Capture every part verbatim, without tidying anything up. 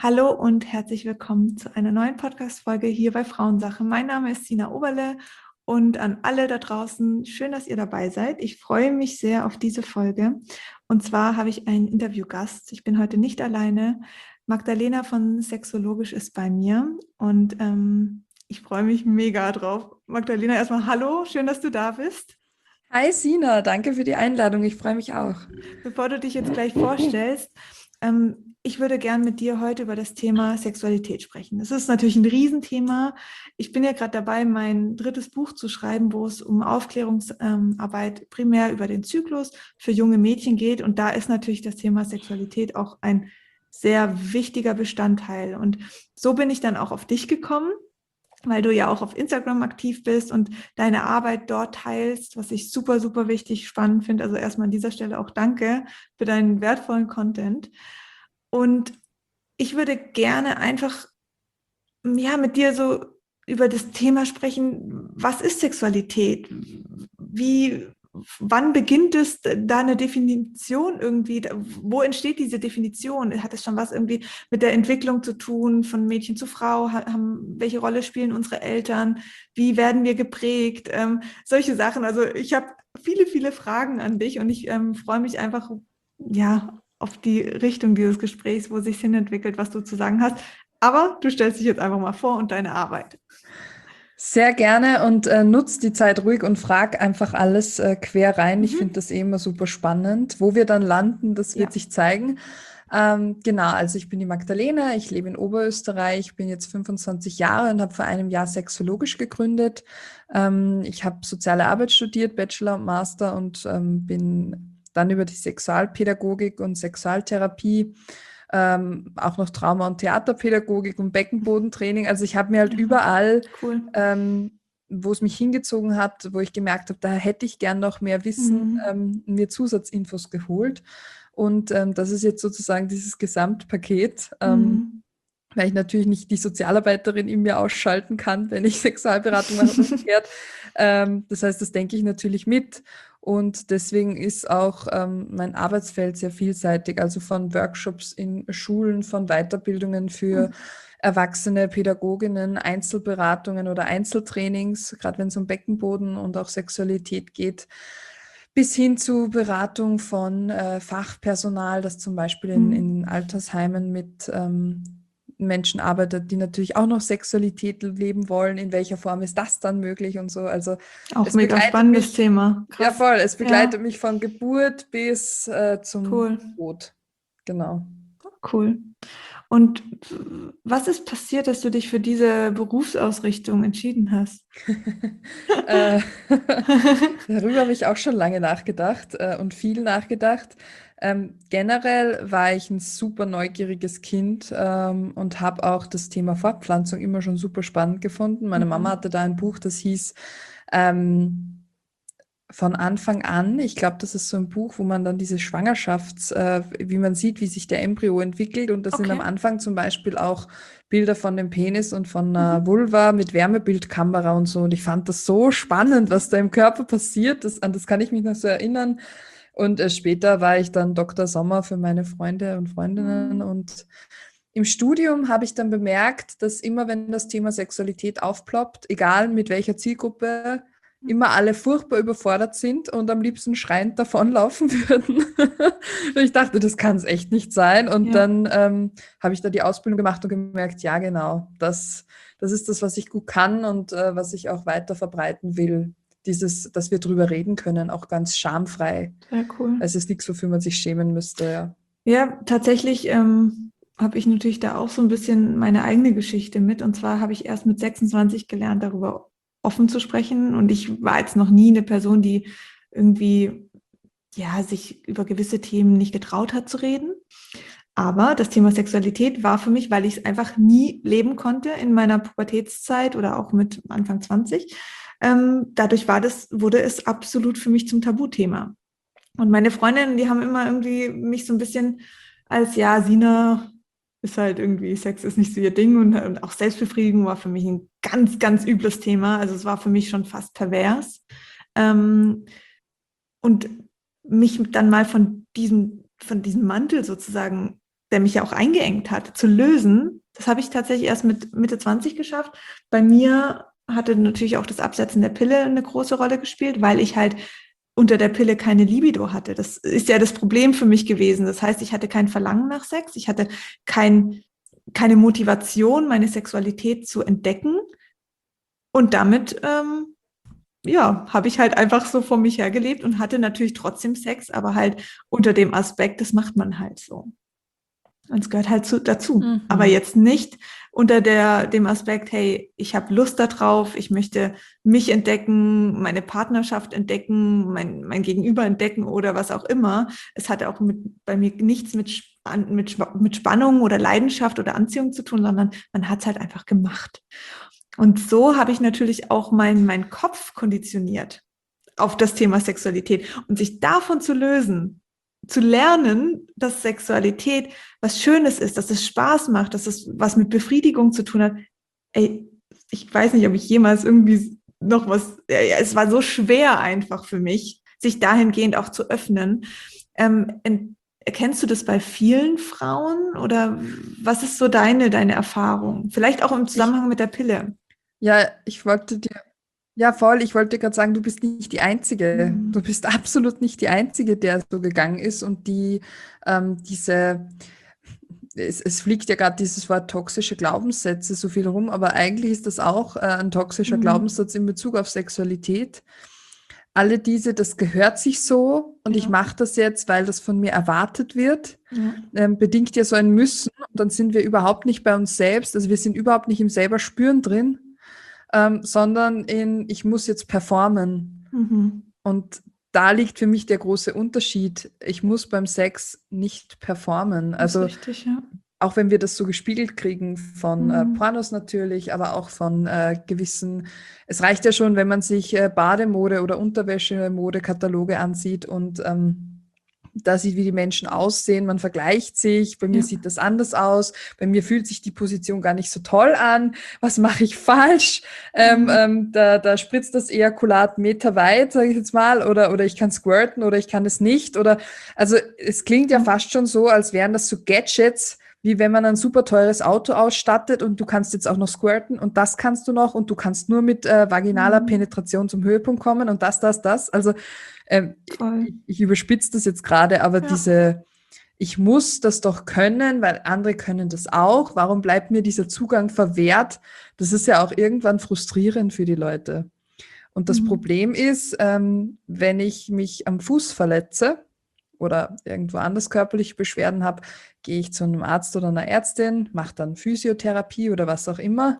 Hallo und herzlich willkommen zu einer neuen Podcast-Folge hier bei Frauensache. Mein Name ist Sina Oberle und an alle da draußen, schön, dass ihr dabei seid. Ich freue mich sehr auf diese Folge. Und zwar habe ich einen Interviewgast. Ich bin heute nicht alleine. Magdalena von Sexologisch ist bei mir und ähm, ich freue mich mega drauf. Magdalena, erstmal hallo, schön, dass du da bist. Hi Sina, danke für die Einladung. Ich freue mich auch. Bevor du dich jetzt gleich vorstellst, ähm, ich würde gern mit dir heute über das Thema Sexualität sprechen. Das ist natürlich ein Riesenthema. Ich bin ja gerade dabei, mein drittes Buch zu schreiben, wo es um Aufklärungsarbeit ähm, primär über den Zyklus für junge Mädchen geht. Und da ist natürlich das Thema Sexualität auch ein sehr wichtiger Bestandteil. Und so bin ich dann auch auf dich gekommen, weil du ja auch auf Instagram aktiv bist und deine Arbeit dort teilst, was ich super, super wichtig, spannend finde. Also erstmal an dieser Stelle auch danke für deinen wertvollen Content. Und ich würde gerne einfach ja, mit dir so über das Thema sprechen, was ist Sexualität? Wie, wann beginnt es, da eine Definition irgendwie, wo entsteht diese Definition? Hat es schon was irgendwie mit der Entwicklung zu tun, von Mädchen zu Frau? Haben, welche Rolle spielen unsere Eltern? Wie werden wir geprägt? Ähm, solche Sachen. Also ich habe viele, viele Fragen an dich und ich ähm, freue mich einfach, ja, auf die Richtung dieses Gesprächs, wo sich hin entwickelt, was du zu sagen hast. Aber du stellst dich jetzt einfach mal vor und deine Arbeit. Sehr gerne und äh, nutz die Zeit ruhig und frag einfach alles äh, quer rein. Ich finde Mhm. das eh immer super spannend. Wo wir dann landen, das wird Ja, sich zeigen. Ähm, genau, also ich bin die Magdalena, ich lebe in Oberösterreich, bin jetzt fünfundzwanzig Jahre und habe vor einem Jahr Sexologisch gegründet. Ähm, ich habe soziale Arbeit studiert, Bachelor und Master und ähm, bin dann über die Sexualpädagogik und Sexualtherapie ähm, auch noch Trauma- und Theaterpädagogik und Beckenbodentraining. Also ich habe mir halt ja, überall, cool. ähm, wo es mich hingezogen hat, wo ich gemerkt habe, da hätte ich gern noch mehr Wissen, Mhm. ähm, mir Zusatzinfos geholt. Und ähm, das ist jetzt sozusagen dieses Gesamtpaket, ähm, Mhm. weil ich natürlich nicht die Sozialarbeiterin in mir ausschalten kann, wenn ich Sexualberatung mache und umgekehrt. Ähm, das heißt, das denke ich natürlich mit. Und deswegen ist auch ähm, mein Arbeitsfeld sehr vielseitig, also von Workshops in Schulen, von Weiterbildungen für erwachsene Pädagoginnen, Einzelberatungen oder Einzeltrainings, gerade wenn es um Beckenboden und auch Sexualität geht, bis hin zu Beratung von äh, Fachpersonal, das zum Beispiel in, Mhm. in Altersheimen mit ähm, Menschen arbeitet, die natürlich auch noch Sexualität leben wollen. In welcher Form ist das dann möglich und so? Also Auch es mega begleitet spannendes mich, Thema. ja Krass. voll, es begleitet Ja, mich von Geburt bis äh, zum cool. Tod. Genau. Cool. Und was ist passiert, dass du dich für diese Berufsausrichtung entschieden hast? Äh, darüber habe ich auch schon lange nachgedacht äh, und viel nachgedacht. Ähm, generell war ich ein super neugieriges Kind ähm, und habe auch das Thema Fortpflanzung immer schon super spannend gefunden. Meine Mama Mhm. hatte da ein Buch, das hieß ähm, von Anfang an. Ich glaube, das ist so ein Buch, wo man dann diese Schwangerschafts, äh, wie man sieht, wie sich der Embryo entwickelt. Und das sind am Okay. Anfang zum Beispiel auch Bilder von dem Penis und von einer Mhm. Vulva mit Wärmebildkamera und so. Und ich fand das so spannend, was da im Körper passiert. Das, an das kann ich mich noch so erinnern. Und äh, später war ich dann Doktor Sommer für meine Freunde und Freundinnen. Mhm. Und im Studium habe ich dann bemerkt, dass immer, wenn das Thema Sexualität aufploppt, egal mit welcher Zielgruppe, immer alle furchtbar überfordert sind und am liebsten schreiend davonlaufen würden. Und ich dachte, das kann es echt nicht sein. Und Ja. dann ähm, habe ich da die Ausbildung gemacht und gemerkt, ja, genau, das, das ist das, was ich gut kann und äh, was ich auch weiter verbreiten will. Dieses, dass wir drüber reden können, auch ganz schamfrei. Sehr cool. Es ist nichts, wofür man sich schämen müsste, ja. Ja, tatsächlich ähm, habe ich natürlich da auch so ein bisschen meine eigene Geschichte mit. Und zwar habe ich erst mit sechsundzwanzig gelernt, darüber offen zu sprechen. Und ich war jetzt noch nie eine Person, die irgendwie, ja, sich über gewisse Themen nicht getraut hat zu reden. Aber das Thema Sexualität war für mich, weil ich es einfach nie leben konnte in meiner Pubertätszeit oder auch mit Anfang zwanzig. Ähm, dadurch war das, wurde es absolut für mich zum Tabuthema. Und meine Freundinnen, die haben immer irgendwie mich so ein bisschen als, ja, Sina ist halt irgendwie, Sex ist nicht so ihr Ding und, und auch Selbstbefriedigung war für mich ein ganz, ganz übles Thema. Also es war für mich schon fast pervers. Ähm, und mich dann mal von diesem, von diesem Mantel sozusagen der mich ja auch eingeengt hat, zu lösen. Das habe ich tatsächlich erst mit Mitte zwanzig geschafft. Bei mir hatte natürlich auch das Absetzen der Pille eine große Rolle gespielt, weil ich halt unter der Pille keine Libido hatte. Das ist ja das Problem für mich gewesen. Das heißt, ich hatte kein Verlangen nach Sex, ich hatte kein, keine Motivation, meine Sexualität zu entdecken. Und damit, ähm, ja, habe ich halt einfach so vor mich hergelebt und hatte natürlich trotzdem Sex, aber halt unter dem Aspekt, das macht man halt so. Und es gehört halt zu, dazu. Mhm. Aber jetzt nicht unter der, dem Aspekt, hey, ich habe Lust darauf, ich möchte mich entdecken, meine Partnerschaft entdecken, mein, mein Gegenüber entdecken oder was auch immer. Es hatte auch mit, bei mir nichts mit, mit, mit Spannung oder Leidenschaft oder Anziehung zu tun, sondern man hat es halt einfach gemacht. Und so habe ich natürlich auch meinen mein Kopf konditioniert auf das Thema Sexualität. Und sich davon zu lösen, zu lernen, dass Sexualität was Schönes ist, dass es Spaß macht, dass es was mit Befriedigung zu tun hat. Ey, ich weiß nicht, ob ich jemals irgendwie noch was, ja, es war so schwer einfach für mich, sich dahingehend auch zu öffnen. Ähm, erkennst du das bei vielen Frauen oder was ist so deine, deine Erfahrung? Vielleicht auch im Zusammenhang ich, mit der Pille. Ja, ich wollte dir Ja, voll. Ich wollte gerade sagen, du bist nicht die Einzige. Mhm. Du bist absolut nicht die Einzige, der so gegangen ist und die ähm, diese, es, es fliegt ja gerade dieses Wort toxische Glaubenssätze so viel rum, aber eigentlich ist das auch äh, ein toxischer Mhm. Glaubenssatz in Bezug auf Sexualität. Alle diese, das gehört sich so und Ja. ich mache das jetzt, weil das von mir erwartet wird, Ja. ähm, bedingt ja so ein Müssen und dann sind wir überhaupt nicht bei uns selbst, also wir sind überhaupt nicht im selber Spüren drin. Ähm, sondern in, ich muss jetzt performen. Mhm. Und da liegt für mich der große Unterschied. Ich muss beim Sex nicht performen. Das ist Also richtig, ja. auch wenn wir das so gespiegelt kriegen von Mhm. äh, Pornos natürlich, aber auch von äh, gewissen, es reicht ja schon, wenn man sich äh, Bademode- oder Unterwäschemode-Kataloge ansieht und ähm, da sieht, wie die Menschen aussehen, man vergleicht sich, bei mir Ja. sieht das anders aus, bei mir fühlt sich die Position gar nicht so toll an, was mache ich falsch? Ähm, Mhm. ähm, da, da spritzt das Ejakulat meterweit, sage ich jetzt mal, oder, oder ich kann squirten oder ich kann es nicht. Oder also es klingt ja Ja. fast schon so, als wären das so Gadgets, wie wenn man ein super teures Auto ausstattet und du kannst jetzt auch noch squirten und das kannst du noch und du kannst nur mit äh, vaginaler Mhm. Penetration zum Höhepunkt kommen und das, das, das. Also ähm, Voll. ich, ich überspitze das jetzt gerade, aber Ja. diese, ich muss das doch können, weil andere können das auch. Warum bleibt mir dieser Zugang verwehrt? Das ist ja auch irgendwann frustrierend für die Leute. Und das Mhm. Problem ist, ähm, wenn ich mich am Fuß verletze oder irgendwo anders körperliche Beschwerden habe, gehe ich zu einem Arzt oder einer Ärztin, mache dann Physiotherapie oder was auch immer.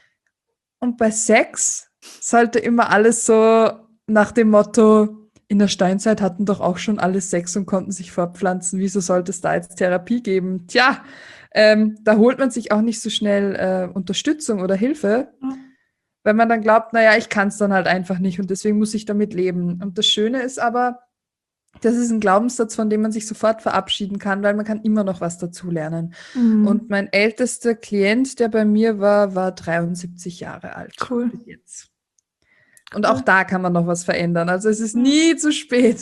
Und bei Sex sollte immer alles so nach dem Motto, in der Steinzeit hatten doch auch schon alle Sex und konnten sich fortpflanzen. Wieso sollte es da jetzt Therapie geben? Tja, ähm, da holt man sich auch nicht so schnell äh, Unterstützung oder Hilfe, Ja. weil man dann glaubt, naja, ich kann es dann halt einfach nicht und deswegen muss ich damit leben. Und das Schöne ist aber, das ist ein Glaubenssatz, von dem man sich sofort verabschieden kann, weil man kann immer noch was dazulernen. Mhm. Und mein ältester Klient, der bei mir war, war dreiundsiebzig Jahre alt. Cool. Bis jetzt. Und auch da kann man noch was verändern. Also es ist Ja. nie zu spät.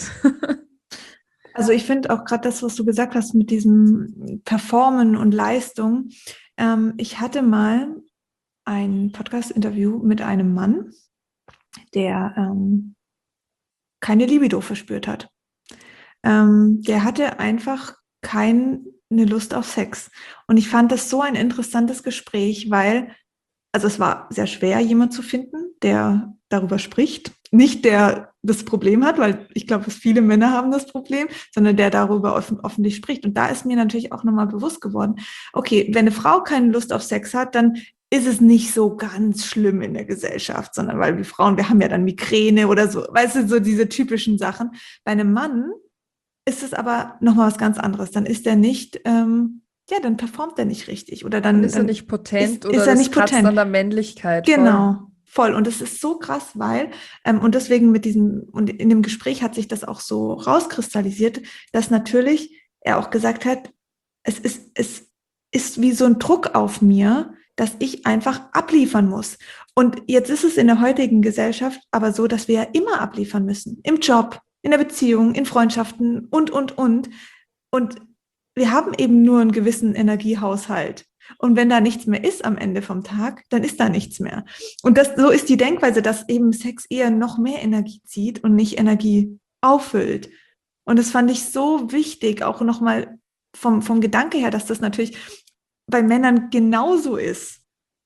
Also ich finde auch gerade das, was du gesagt hast mit diesem Performen und Leistung. Ähm, ich hatte mal ein Podcast-Interview mit einem Mann, der ähm, keine Libido verspürt hat. Ähm, der hatte einfach keine Lust auf Sex. Und ich fand das so ein interessantes Gespräch, weil, also es war sehr schwer, jemanden zu finden, der darüber spricht. Nicht der das Problem hat, weil ich glaube, viele Männer haben das Problem, sondern der darüber offen, öffentlich spricht. Und da ist mir natürlich auch nochmal bewusst geworden, okay, wenn eine Frau keine Lust auf Sex hat, dann ist es nicht so ganz schlimm in der Gesellschaft, sondern weil wir Frauen, wir haben ja dann Migräne oder so, weißt du, so diese typischen Sachen. Bei einem Mann ist es aber nochmal was ganz anderes. Dann ist er nicht, ähm, ja, dann performt er nicht richtig. Oder dann, Dann ist er dann nicht potent ist, oder ist er das nicht kratzt potent. an der Männlichkeit. Voll. Genau, voll. Und das ist so krass, weil, ähm, und deswegen mit diesem, und in dem Gespräch hat sich das auch so rauskristallisiert, dass natürlich er auch gesagt hat, es ist, es ist wie so ein Druck auf mir, dass ich einfach abliefern muss. Und jetzt ist es in der heutigen Gesellschaft aber so, dass wir ja immer abliefern müssen. Im Job, in der Beziehung, in Freundschaften und, und, und. Und wir haben eben nur einen gewissen Energiehaushalt. Und wenn da nichts mehr ist am Ende vom Tag, dann ist da nichts mehr. Und das, so ist die Denkweise, dass eben Sex eher noch mehr Energie zieht und nicht Energie auffüllt. Und das fand ich so wichtig, auch nochmal vom, vom Gedanke her, dass das natürlich bei Männern genauso ist.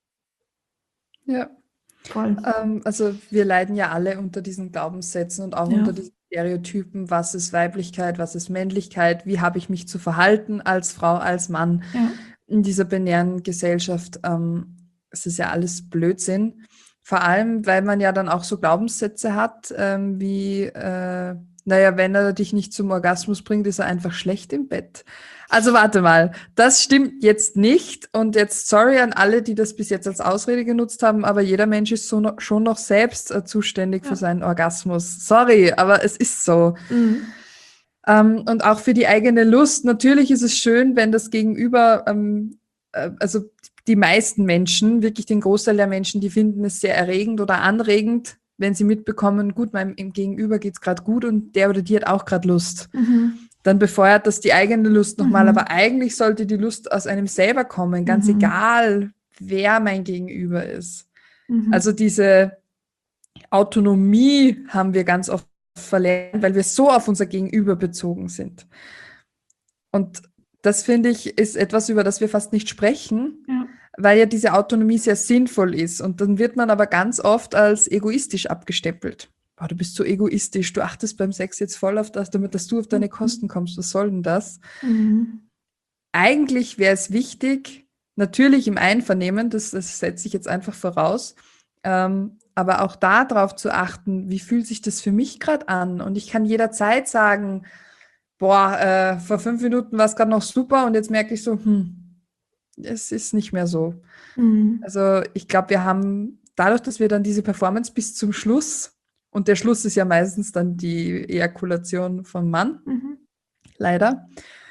Ja. Voll. Ähm, also wir leiden ja alle unter diesen Glaubenssätzen und auch Ja. unter diesen Stereotypen, was ist Weiblichkeit, was ist Männlichkeit, wie habe ich mich zu verhalten als Frau, als Mann Ja. in dieser binären Gesellschaft. Ähm, es ist ja alles Blödsinn. Vor allem, weil man ja dann auch so Glaubenssätze hat, ähm, wie, äh, naja, wenn er dich nicht zum Orgasmus bringt, ist er einfach schlecht im Bett. Also warte mal, das stimmt jetzt nicht. Und jetzt sorry an alle, die das bis jetzt als Ausrede genutzt haben, aber jeder Mensch ist so no, schon noch selbst äh, zuständig Ja. für seinen Orgasmus. Sorry, aber es ist so. Mhm. Ähm, und auch für die eigene Lust. Natürlich ist es schön, wenn das Gegenüber, ähm, äh, also die meisten Menschen, wirklich den Großteil der Menschen, die finden es sehr erregend oder anregend, wenn sie mitbekommen, gut, meinem Gegenüber geht es gerade gut und der oder die hat auch gerade Lust. Mhm. Dann befeuert das die eigene Lust nochmal. Mhm. Aber eigentlich sollte die Lust aus einem selber kommen, ganz Mhm. egal, wer mein Gegenüber ist. Mhm. Also diese Autonomie haben wir ganz oft verlernt, weil wir so auf unser Gegenüber bezogen sind. Und das, finde ich, ist etwas, über das wir fast nicht sprechen, Ja. weil ja diese Autonomie sehr sinnvoll ist. Und dann wird man aber ganz oft als egoistisch abgestempelt. Oh, du bist so egoistisch, du achtest beim Sex jetzt voll auf das, damit dass du auf deine Kosten kommst. Was soll denn das? Mhm. Eigentlich wäre es wichtig, natürlich im Einvernehmen, das, das setze ich jetzt einfach voraus, ähm, aber auch darauf zu achten, wie fühlt sich das für mich gerade an? Und ich kann jederzeit sagen, boah, äh, vor fünf Minuten war es gerade noch super und jetzt merke ich so, hm, es ist nicht mehr so. Mhm. Also ich glaube, wir haben dadurch, dass wir dann diese Performance bis zum Schluss, und der Schluss ist ja meistens dann die Ejakulation vom Mann, Mhm. leider.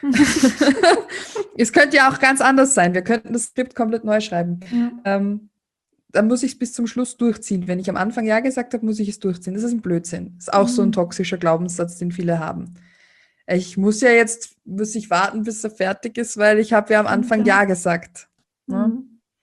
Es könnte ja auch ganz anders sein. Wir könnten das Skript komplett neu schreiben. Ja. Ähm, dann muss ich es bis zum Schluss durchziehen. Wenn ich am Anfang Ja gesagt habe, muss ich es durchziehen. Das ist ein Blödsinn. Das ist auch so ein Mhm. toxischer Glaubenssatz, den viele haben. Ich muss ja jetzt, muss ich warten, bis er fertig ist, weil ich habe ja am Anfang Ja gesagt. Ne? Mhm.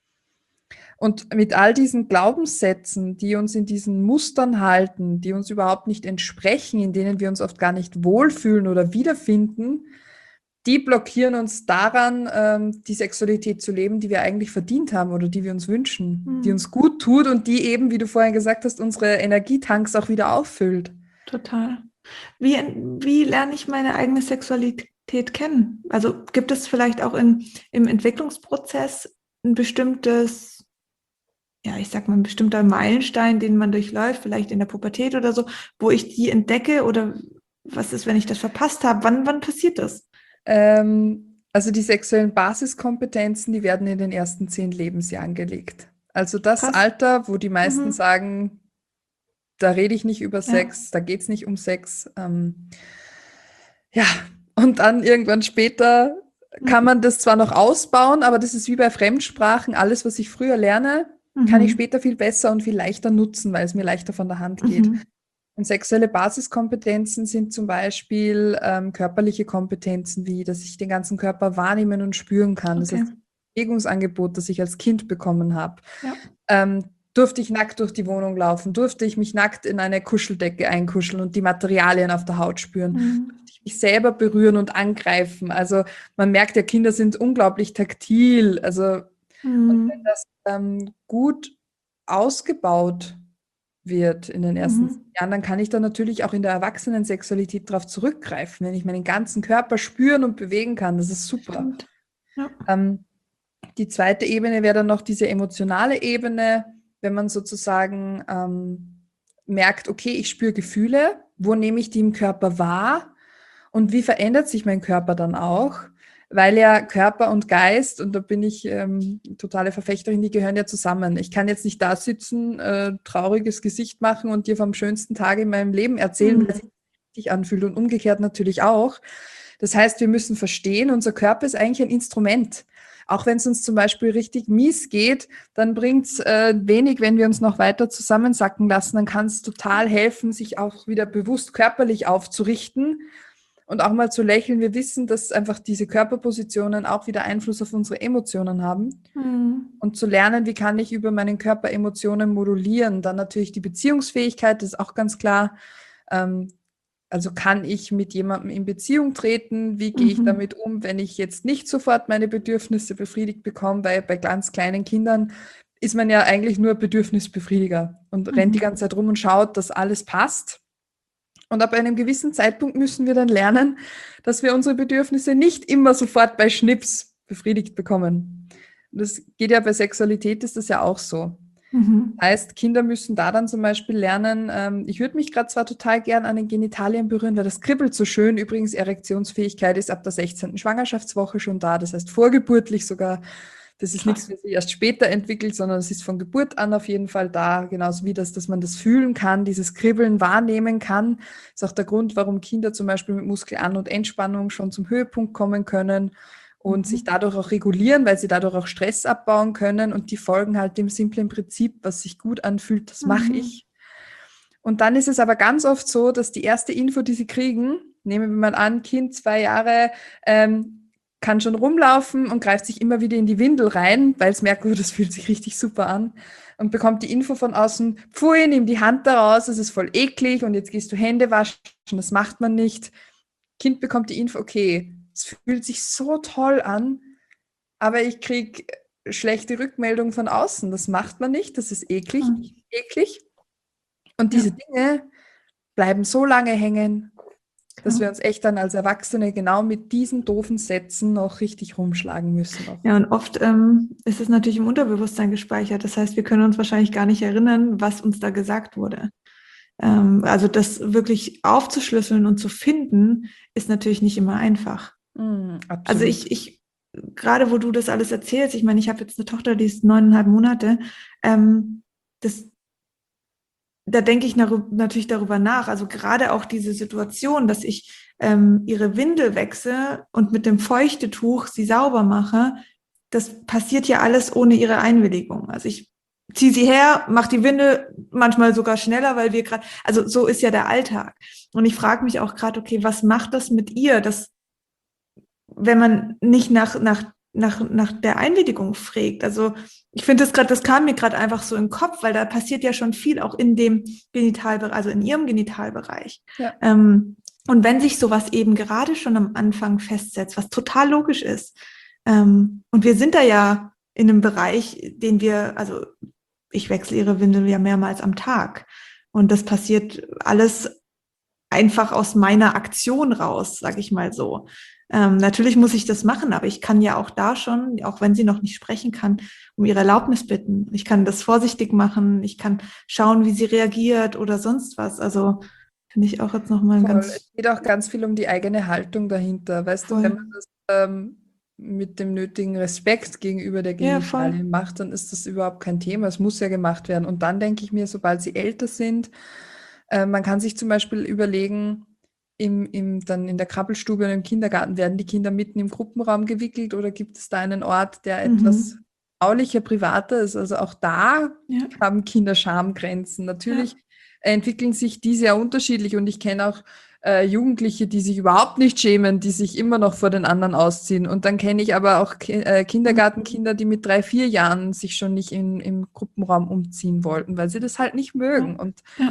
Und mit all diesen Glaubenssätzen, die uns in diesen Mustern halten, die uns überhaupt nicht entsprechen, in denen wir uns oft gar nicht wohlfühlen oder wiederfinden, die blockieren uns daran, ähm, die Sexualität zu leben, die wir eigentlich verdient haben oder die wir uns wünschen, Mhm. die uns gut tut und die eben, wie du vorhin gesagt hast, unsere Energietanks auch wieder auffüllt. Total. Wie, wie lerne ich meine eigene Sexualität kennen? Also gibt es vielleicht auch in, im Entwicklungsprozess ein bestimmtes, ja, ich sag mal, ein bestimmter Meilenstein, den man durchläuft, vielleicht in der Pubertät oder so, wo ich die entdecke oder was ist, wenn ich das verpasst habe? Wann, wann passiert das? Ähm, also die sexuellen Basiskompetenzen, die werden in den ersten zehn Lebensjahren gelegt. Also das Krass. Alter, wo die meisten Mhm. sagen, da rede ich nicht über Ja. Sex, da geht es nicht um Sex. Ähm, ja, und dann irgendwann später kann man das zwar noch ausbauen, aber das ist wie bei Fremdsprachen. Alles, was ich früher lerne, kann ich Mhm. später viel besser und viel leichter nutzen, weil es mir leichter von der Hand geht. Mhm. Und sexuelle Basiskompetenzen sind zum Beispiel ähm, körperliche Kompetenzen, wie dass ich den ganzen Körper wahrnehmen und spüren kann. Das Okay. ist das Bewegungsangebot, das ich als Kind bekommen habe. Ja. Ähm, durfte ich nackt durch die Wohnung laufen? Durfte ich mich nackt in eine Kuscheldecke einkuscheln und die Materialien auf der Haut spüren? Mhm. Durfte ich mich selber berühren und angreifen? Also man merkt ja, Kinder sind unglaublich taktil. Also und wenn Mhm. das ähm, gut ausgebaut wird in den ersten Mhm. Jahren, dann kann ich da natürlich auch in der Erwachsenensexualität darauf zurückgreifen, wenn ich meinen ganzen Körper spüren und bewegen kann. Das ist super. Stimmt. Ja. Ähm, die zweite Ebene wäre dann noch diese emotionale Ebene, wenn man sozusagen ähm, merkt, okay, ich spüre Gefühle, wo nehme ich die im Körper wahr und wie verändert sich mein Körper dann auch? Weil ja Körper und Geist, und da bin ich ähm, totale Verfechterin, die gehören ja zusammen. Ich kann jetzt nicht da sitzen, äh, trauriges Gesicht machen und dir vom schönsten Tag in meinem Leben erzählen, Mhm. weil es sich richtig anfühlt und umgekehrt natürlich auch. Das heißt, wir müssen verstehen, unser Körper ist eigentlich ein Instrument. Auch wenn es uns zum Beispiel richtig mies geht, dann bringt es äh, wenig, wenn wir uns noch weiter zusammensacken lassen. Dann kann es total helfen, sich auch wieder bewusst körperlich aufzurichten Und auch mal zu lächeln. Wir wissen, dass einfach diese Körperpositionen auch wieder Einfluss auf unsere Emotionen haben. Mhm. Und zu lernen, wie kann ich über meinen Körper Emotionen modulieren. Dann natürlich die Beziehungsfähigkeit, das ist auch ganz klar. Ähm, also kann ich mit jemandem in Beziehung treten? Wie gehe ich Mhm. damit um, wenn ich jetzt nicht sofort meine Bedürfnisse befriedigt bekomme? Weil bei ganz kleinen Kindern ist man ja eigentlich nur Bedürfnisbefriediger und rennt die Mhm. ganze Zeit rum und schaut, dass alles passt. Und ab einem gewissen Zeitpunkt müssen wir dann lernen, dass wir unsere Bedürfnisse nicht immer sofort bei Schnips befriedigt bekommen. Das geht ja bei Sexualität, ist das ja auch so. Mhm. Heißt, Kinder müssen da dann zum Beispiel lernen, ähm, ich würde mich gerade zwar total gern an den Genitalien berühren, weil das kribbelt so schön. Übrigens, Erektionsfähigkeit ist ab der sechzehnten Schwangerschaftswoche schon da, das heißt vorgeburtlich sogar. Das ist nichts, Krass. was sich erst später entwickelt, sondern es ist von Geburt an auf jeden Fall da, genauso wie das, dass man das fühlen kann, dieses Kribbeln wahrnehmen kann. Das ist auch der Grund, warum Kinder zum Beispiel mit Muskelan- und Entspannung schon zum Höhepunkt kommen können und sich Mhm. dadurch auch regulieren, weil sie dadurch auch Stress abbauen können und die folgen halt dem simplen Prinzip, was sich gut anfühlt, das mache Mhm. ich. Und dann ist es aber ganz oft so, dass die erste Info, die sie kriegen, nehmen wir mal an, Kind, zwei Jahre, ähm, kann schon rumlaufen und greift sich immer wieder in die Windel rein, weil es merkt, oh, das fühlt sich richtig super an und bekommt die Info von außen, pfui, nimm die Hand da raus, das ist voll eklig und jetzt gehst du Hände waschen, das macht man nicht. Kind bekommt die Info, okay, es fühlt sich so toll an, aber ich kriege schlechte Rückmeldungen von außen, das macht man nicht, das ist eklig, Krass. eklig. Und Ja, diese Dinge bleiben so lange hängen, dass ja. wir uns echt dann als Erwachsene genau mit diesen doofen Sätzen noch richtig rumschlagen müssen. Auch. Ja, und oft ähm, ist es natürlich im Unterbewusstsein gespeichert. Das heißt, wir können uns wahrscheinlich gar nicht erinnern, was uns da gesagt wurde. Ähm, also das wirklich aufzuschlüsseln und zu finden, ist natürlich nicht immer einfach. Mm, Also absolut. ich, ich, gerade wo du das alles erzählst, ich meine, ich habe jetzt eine Tochter, die ist neuneinhalb Monate, ähm, das, da denke ich narü- natürlich darüber nach. Also gerade auch diese Situation, dass ich ähm, ihre Windel wechsle und mit dem Feuchtetuch sie sauber mache, das passiert ja alles ohne ihre Einwilligung. Also ich ziehe sie her, mache die Windel manchmal sogar schneller, weil wir gerade, also so ist ja der Alltag. Und ich frage mich auch gerade, okay, was macht das mit ihr, dass wenn man nicht nach, nach, nach, nach der Einwilligung fragt. Also ich finde das gerade, das kam mir gerade einfach so im Kopf, weil da passiert ja schon viel auch in dem Genitalbereich, also in ihrem Genitalbereich. Ja. Ähm, und wenn sich sowas eben gerade schon am Anfang festsetzt, was total logisch ist, ähm, und wir sind da ja in einem Bereich, den wir, also ich wechsle ihre Windel ja mehrmals am Tag. Und das passiert alles einfach aus meiner Aktion raus, sage ich mal so. Ähm, natürlich muss ich das machen, aber ich kann ja auch da schon, auch wenn sie noch nicht sprechen kann, um ihre Erlaubnis bitten. Ich kann das vorsichtig machen, ich kann schauen, wie sie reagiert oder sonst was. Also finde ich auch jetzt nochmal ein Voll. Es ganz geht auch ganz viel um die eigene Haltung dahinter. Weißt du, wenn voll. man das ähm, mit dem nötigen Respekt gegenüber der Ja, voll. Genitalien macht, dann ist das überhaupt kein Thema. Es muss ja gemacht werden. Und dann denke ich mir, sobald sie älter sind, äh, man kann sich zum Beispiel überlegen, im, im, dann in der Krabbelstube oder im Kindergarten, werden die Kinder mitten im Gruppenraum gewickelt oder gibt es da einen Ort, der etwas Mhm. aulicher, privater ist? Also auch da Ja, haben Kinder Schamgrenzen. ja. Natürlich entwickeln sich die sehr unterschiedlich und ich kenne auch äh, Jugendliche, die sich überhaupt nicht schämen, die sich immer noch vor den anderen ausziehen. Und dann kenne ich aber auch Ki äh, Mhm. Kindergartenkinder, die mit drei, vier Jahren sich schon nicht in, im Gruppenraum umziehen wollten, weil sie das halt nicht Ja, mögen. Und ja.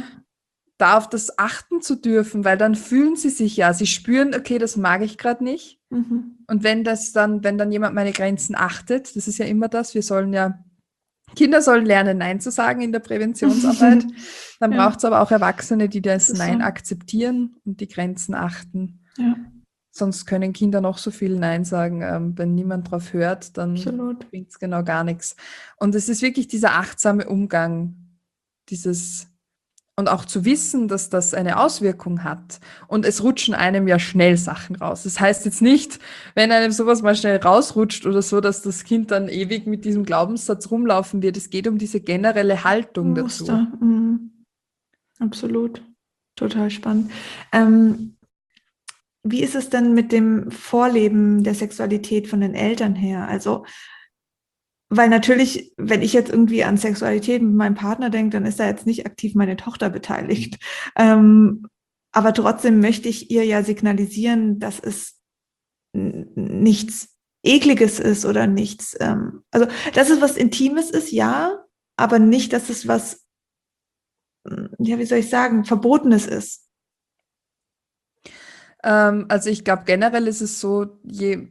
da auf das achten zu dürfen, weil dann fühlen sie sich ja, sie spüren, okay, das mag ich gerade nicht. Mhm. Und wenn das dann, wenn dann jemand meine Grenzen achtet, das ist ja immer das, wir sollen ja, Kinder sollen lernen, Nein zu sagen in der Präventionsarbeit. Dann Ja, braucht es aber auch Erwachsene, die das das ist so. Nein akzeptieren und die Grenzen achten. Ja, Sonst können Kinder noch so viel Nein sagen. Ähm, wenn niemand drauf hört, dann absolut. bringt es genau gar nichts. Und es ist wirklich dieser achtsame Umgang, dieses und auch zu wissen, dass das eine Auswirkung hat. Und es rutschen einem ja schnell Sachen raus. Das heißt jetzt nicht, wenn einem sowas mal schnell rausrutscht oder so, dass das Kind dann ewig mit diesem Glaubenssatz rumlaufen wird. Es geht um diese generelle Haltung dazu. Muster. Mhm. Absolut. Total spannend. Ähm, wie ist es denn mit dem Vorleben der Sexualität von den Eltern her? Also, weil natürlich, wenn ich jetzt irgendwie an Sexualität mit meinem Partner denke, dann ist da jetzt nicht aktiv meine Tochter beteiligt. Ähm, aber trotzdem möchte ich ihr ja signalisieren, dass es n- nichts Ekliges ist oder nichts, ähm, also dass es was Intimes ist, ja, aber nicht, dass es was, mm, ja, wie soll ich sagen, Verbotenes ist. Ähm, also ich glaube, generell ist es so, je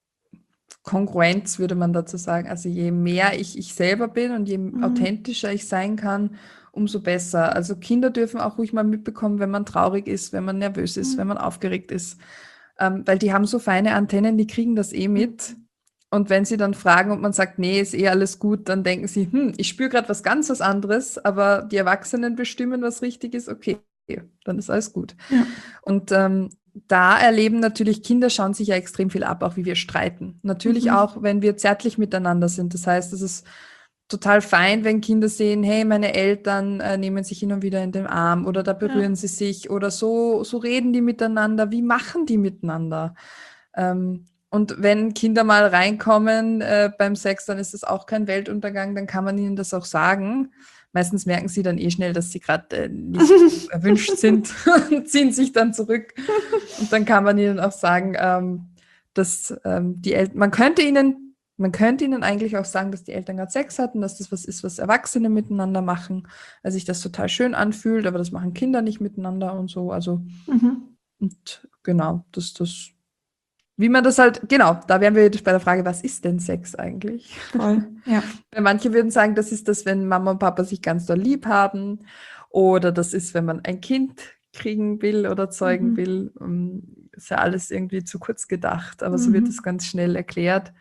Kongruenz würde man dazu sagen, also je mehr ich ich selber bin und je Mhm. authentischer ich sein kann, umso besser. Also Kinder dürfen auch ruhig mal mitbekommen, wenn man traurig ist, wenn man nervös ist, wenn Mhm. man aufgeregt ist, ähm, weil die haben so feine Antennen, die kriegen das eh mit. Und wenn sie dann fragen und man sagt, nee, ist eh alles gut, dann denken sie, hm, ich spüre gerade was ganz was anderes, aber die Erwachsenen bestimmen, was richtig ist, okay, dann ist alles gut. Ja. Und ähm, da erleben natürlich Kinder, schauen sich ja extrem viel ab, auch wie wir streiten. Natürlich Mhm. auch, wenn wir zärtlich miteinander sind. Das heißt, es ist total fein, wenn Kinder sehen, hey, meine Eltern äh, nehmen sich hin und wieder in den Arm oder da Ja. berühren sie sich oder so, so reden die miteinander. Wie machen die miteinander? Ähm, und wenn Kinder mal reinkommen äh, beim Sex, dann ist das auch kein Weltuntergang, dann kann man ihnen das auch sagen. Meistens merken sie dann eh schnell, dass sie gerade äh, nicht erwünscht sind und ziehen sich dann zurück. Und dann kann man ihnen auch sagen, ähm, dass ähm, die Eltern, man könnte ihnen, man könnte ihnen eigentlich auch sagen, dass die Eltern gerade Sex hatten, dass das was ist, was Erwachsene miteinander machen, weil sich das total schön anfühlt, aber das machen Kinder nicht miteinander und so. Also, Mhm. und genau, dass das, wie man das halt, genau, da wären wir jetzt bei der Frage, was ist denn Sex eigentlich? Voll, ja. Weil manche würden sagen, das ist das, wenn Mama und Papa sich ganz doll lieb haben, oder das ist, wenn man ein Kind kriegen will oder zeugen Mhm. will. Um, ist ja alles irgendwie zu kurz gedacht, aber so wird es Mhm. ganz schnell erklärt.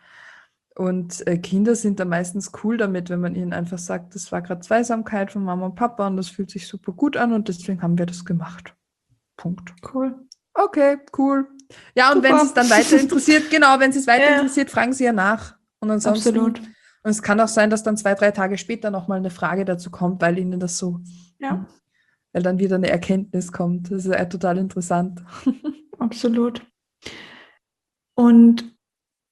Und äh, Kinder sind da meistens cool damit, wenn man ihnen einfach sagt, das war gerade Zweisamkeit von Mama und Papa und das fühlt sich super gut an und deswegen haben wir das gemacht. Punkt. Cool. Okay, cool. Ja, und wenn sie Super. es dann weiter interessiert, genau, wenn sie es weiter Ja, interessiert, fragen sie ja nach. Und ansonsten, absolut. und es kann auch sein, dass dann zwei, drei Tage später nochmal eine Frage dazu kommt, weil ihnen das so, Ja, weil dann wieder eine Erkenntnis kommt. Das ist ja total interessant. absolut. Und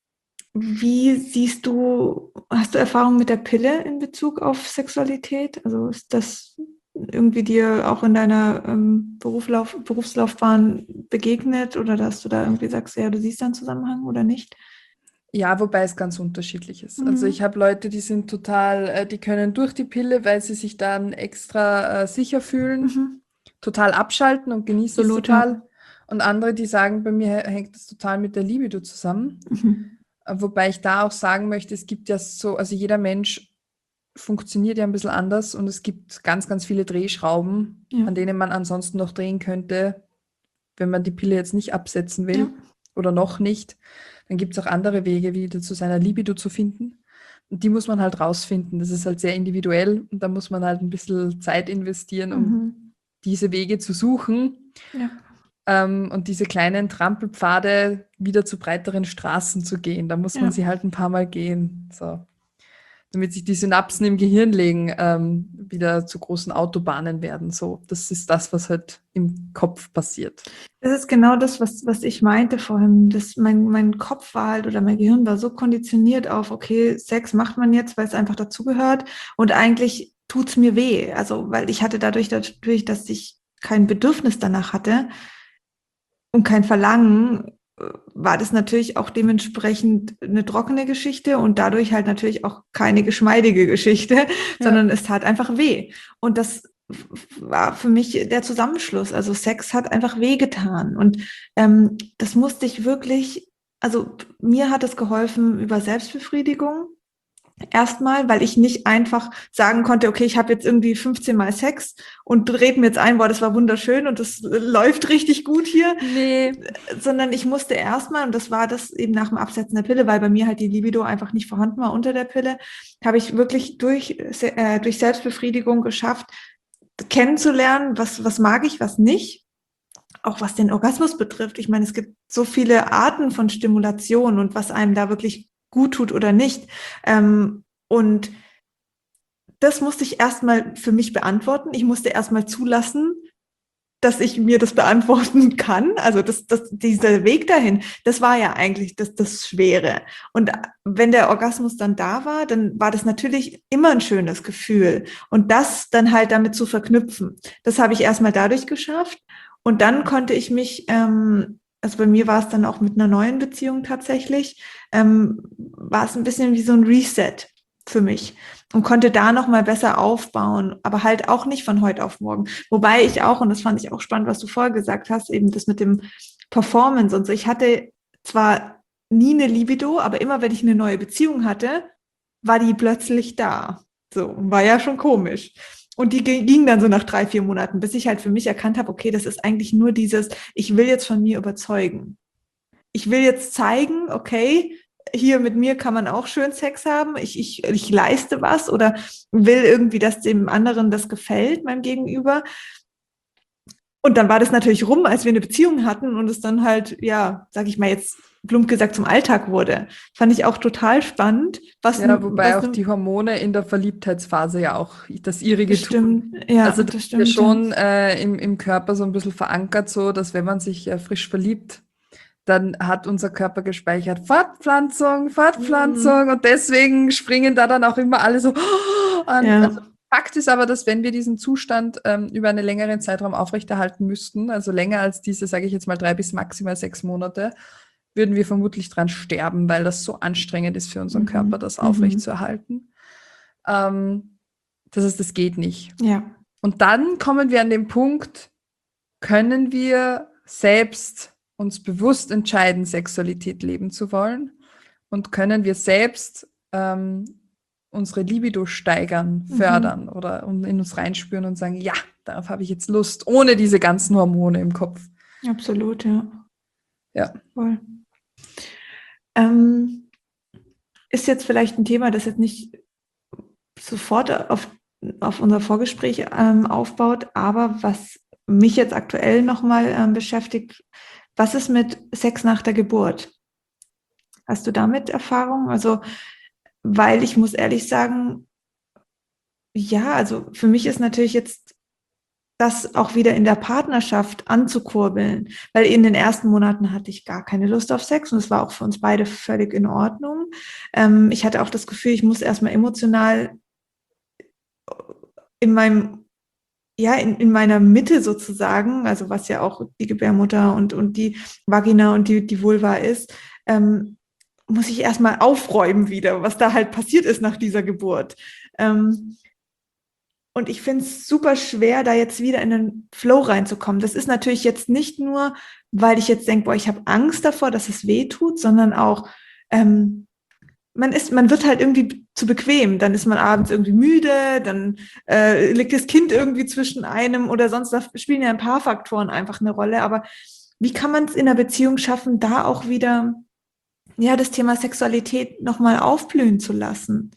wie siehst du, hast du Erfahrung mit der Pille in Bezug auf Sexualität? Also ist das irgendwie dir auch in deiner ähm, Berufslauf, Berufslaufbahn begegnet oder dass du da irgendwie sagst, ja, du siehst da einen Zusammenhang oder nicht? Ja, wobei es ganz unterschiedlich ist. Also ich Mhm. habe Leute, die sind total, äh, die können durch die Pille, weil sie sich dann extra äh, sicher fühlen, Mhm. total abschalten und genießen es Absolut, ja. total. Und andere, die sagen, bei mir hängt das total mit der Libido zusammen. Mhm. Äh, Wobei ich da auch sagen möchte, es gibt ja so, also jeder Mensch funktioniert ja ein bisschen anders und es gibt ganz, ganz viele Drehschrauben, Ja. an denen man ansonsten noch drehen könnte, wenn man die Pille jetzt nicht absetzen Ja. will oder noch nicht. Dann gibt es auch andere Wege, wieder zu seiner Libido zu finden. Und die muss man halt rausfinden. Das ist halt sehr individuell und da muss man halt ein bisschen Zeit investieren, um Mhm. diese Wege zu suchen. Ja. Ähm, und diese kleinen Trampelpfade wieder zu breiteren Straßen zu gehen. Da muss man Ja. sie halt ein paar Mal gehen, so, damit sich die Synapsen im Gehirn legen, ähm, wieder zu großen Autobahnen werden. So, das ist das, was halt im Kopf passiert. Das ist genau das, was, was ich meinte vorhin. Das, mein, mein Kopf war halt oder mein Gehirn war so konditioniert auf, okay, Sex macht man jetzt, weil es einfach dazugehört. Und eigentlich tut es mir weh. Also, weil ich hatte dadurch, dadurch, dass ich kein Bedürfnis danach hatte und kein Verlangen, äh, war das natürlich auch dementsprechend eine trockene Geschichte und dadurch halt natürlich auch keine geschmeidige Geschichte, Ja. sondern es tat einfach weh. Und das war für mich der Zusammenschluss. Also Sex hat einfach wehgetan. Und ähm, das musste ich wirklich, also mir hat es geholfen über Selbstbefriedigung. Erstmal, weil ich nicht einfach sagen konnte, okay, ich habe jetzt irgendwie fünfzehn Mal Sex und rede mir jetzt ein, boah, das war wunderschön und das läuft richtig gut hier, Nee. sondern ich musste erstmal, und das war das eben nach dem Absetzen der Pille, weil bei mir halt die Libido einfach nicht vorhanden war unter der Pille, habe ich wirklich durch, äh, durch Selbstbefriedigung geschafft, kennenzulernen, was, was mag ich, was nicht. Auch was den Orgasmus betrifft. Ich meine, es gibt so viele Arten von Stimulation und was einem da wirklich gut tut oder nicht. Ähm, und das musste ich erstmal für mich beantworten. Ich musste erstmal zulassen, dass ich mir das beantworten kann. Also das, das, dieser Weg dahin, das war ja eigentlich das, das Schwere. Und wenn der Orgasmus dann da war, dann war das natürlich immer ein schönes Gefühl. Und das dann halt damit zu verknüpfen, das habe ich erstmal dadurch geschafft. Und dann konnte ich mich, ähm, also bei mir war es dann auch mit einer neuen Beziehung tatsächlich, ähm, war es ein bisschen wie so ein Reset für mich und konnte da nochmal besser aufbauen, aber halt auch nicht von heute auf morgen. Wobei ich auch, und das fand ich auch spannend, was du vorher gesagt hast, eben das mit dem Performance und so. Ich hatte zwar nie eine Libido, aber immer wenn ich eine neue Beziehung hatte, war die plötzlich da. So, war ja schon komisch. Und die ging dann so nach drei, vier Monaten, bis ich halt für mich erkannt habe, okay, das ist eigentlich nur dieses, ich will jetzt von mir überzeugen. Ich will jetzt zeigen, okay, hier mit mir kann man auch schön Sex haben, ich, ich, ich leiste was oder will irgendwie, dass dem anderen das gefällt, meinem Gegenüber. Und dann war das natürlich rum, als wir eine Beziehung hatten und es dann halt, ja, sag ich mal jetzt plump gesagt, zum Alltag wurde. Fand ich auch total spannend. Was, Ja, wobei was auch die Hormone in der Verliebtheitsphase ja auch das ihrige das tun. stimmt, ja, Also das das ist ja stimmt. schon äh, im, im Körper so ein bisschen verankert, so dass wenn man sich äh, frisch verliebt, dann hat unser Körper gespeichert Fortpflanzung, Fortpflanzung Mhm. und deswegen springen da dann auch immer alle so an. Ja, Also Fakt ist aber, dass wenn wir diesen Zustand ähm, über einen längeren Zeitraum aufrechterhalten müssten, also länger als diese, sage ich jetzt mal drei bis maximal sechs Monate, würden wir vermutlich dran sterben, weil das so anstrengend ist für unseren Körper, mhm. das Mhm. aufrechtzuerhalten. Ähm, das heißt, das geht nicht. Ja, Und dann kommen wir an den Punkt, können wir selbst uns bewusst entscheiden, Sexualität leben zu wollen? Und können wir selbst ähm, unsere Libido steigern, mhm. fördern oder in uns reinspüren und sagen, ja, darauf habe ich jetzt Lust, ohne diese ganzen Hormone im Kopf. Absolut, ja. Ja. Voll. Ähm, ist jetzt vielleicht ein Thema, das jetzt nicht sofort auf, auf unser Vorgespräch ähm, aufbaut, aber was mich jetzt aktuell nochmal ähm, beschäftigt, was ist mit Sex nach der Geburt? Hast du damit Erfahrung? Also, weil ich muss ehrlich sagen, ja, also für mich ist natürlich jetzt das auch wieder in der Partnerschaft anzukurbeln, weil in den ersten Monaten hatte ich gar keine Lust auf Sex und es war auch für uns beide völlig in Ordnung. Ähm, ich hatte auch das Gefühl, ich muss erstmal emotional in meinem, ja, in, in meiner Mitte sozusagen, also was ja auch die Gebärmutter und, und die Vagina und die, die Vulva ist, ähm, muss ich erstmal aufräumen wieder, was da halt passiert ist nach dieser Geburt. Ähm, Und ich finde es super schwer, da jetzt wieder in den Flow reinzukommen. Das ist natürlich jetzt nicht nur, weil ich jetzt denke, boah, ich habe Angst davor, dass es weh tut, sondern auch, ähm, man ist, man wird halt irgendwie zu bequem. Dann ist man abends irgendwie müde, dann äh, liegt das Kind irgendwie zwischen einem oder sonst, da spielen ja ein paar Faktoren einfach eine Rolle. Aber wie kann man es in einer Beziehung schaffen, da auch wieder, ja, das Thema Sexualität nochmal aufblühen zu lassen?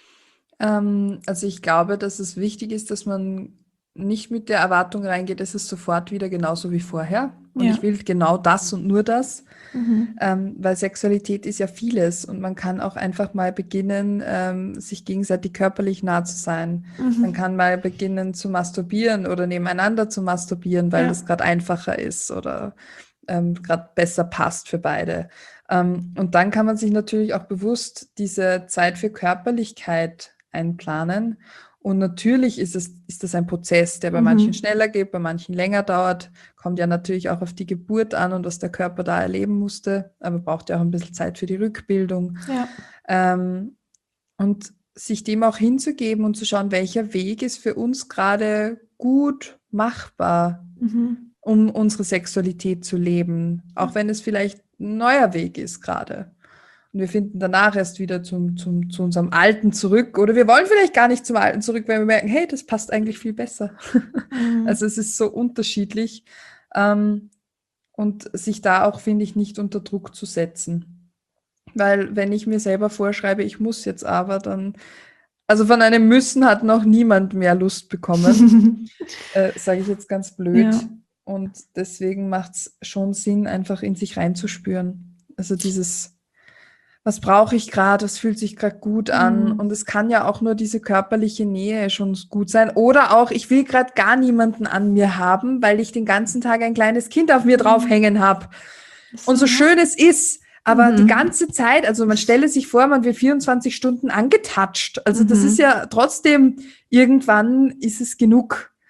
Ähm, also ich glaube, dass es wichtig ist, dass man nicht mit der Erwartung reingeht, es ist sofort wieder genauso wie vorher. Und Ja. ich will genau das und nur das, Mhm. ähm, weil Sexualität ist ja vieles und man kann auch einfach mal beginnen, ähm, sich gegenseitig körperlich nah zu sein. Man Mhm. kann mal beginnen zu masturbieren oder nebeneinander zu masturbieren, weil Ja. das gerade einfacher ist oder ähm, gerade besser passt für beide. Ähm, und dann kann man sich natürlich auch bewusst diese Zeit für Körperlichkeit einplanen. Und natürlich ist es, ist das ein Prozess, der bei manchen Mhm. schneller geht, bei manchen länger dauert. Kommt ja natürlich auch auf die Geburt an und was der Körper da erleben musste, aber braucht ja auch ein bisschen Zeit für die Rückbildung. Ja. Ähm, und sich dem auch hinzugeben und zu schauen, welcher Weg ist für uns gerade gut machbar, Mhm. um unsere Sexualität zu leben, auch wenn es vielleicht ein neuer Weg ist gerade. Und wir finden danach erst wieder zum, zum, zu unserem Alten zurück. Oder wir wollen vielleicht gar nicht zum Alten zurück, weil wir merken, hey, das passt eigentlich viel besser. Mhm. Also es ist so unterschiedlich. Ähm, und sich da auch, finde ich, nicht unter Druck zu setzen. Weil wenn ich mir selber vorschreibe, ich muss jetzt aber, dann, also von einem Müssen hat noch niemand mehr Lust bekommen, äh, sage ich jetzt ganz Ja. blöd. Und deswegen macht es schon Sinn, einfach in sich reinzuspüren. Also dieses, was brauche ich gerade, was fühlt sich gerade gut an. Mhm. Und es kann ja auch nur diese körperliche Nähe schon gut sein. Oder auch, ich will gerade gar niemanden an mir haben, weil ich den ganzen Tag ein kleines Kind auf mir Mhm. draufhängen habe. Und So, so ja. schön es ist, aber die Mhm. ganze Zeit, also man stelle sich vor, man wird vierundzwanzig Stunden angetatscht. Also das ist Mhm. ja trotzdem, irgendwann ist es genug.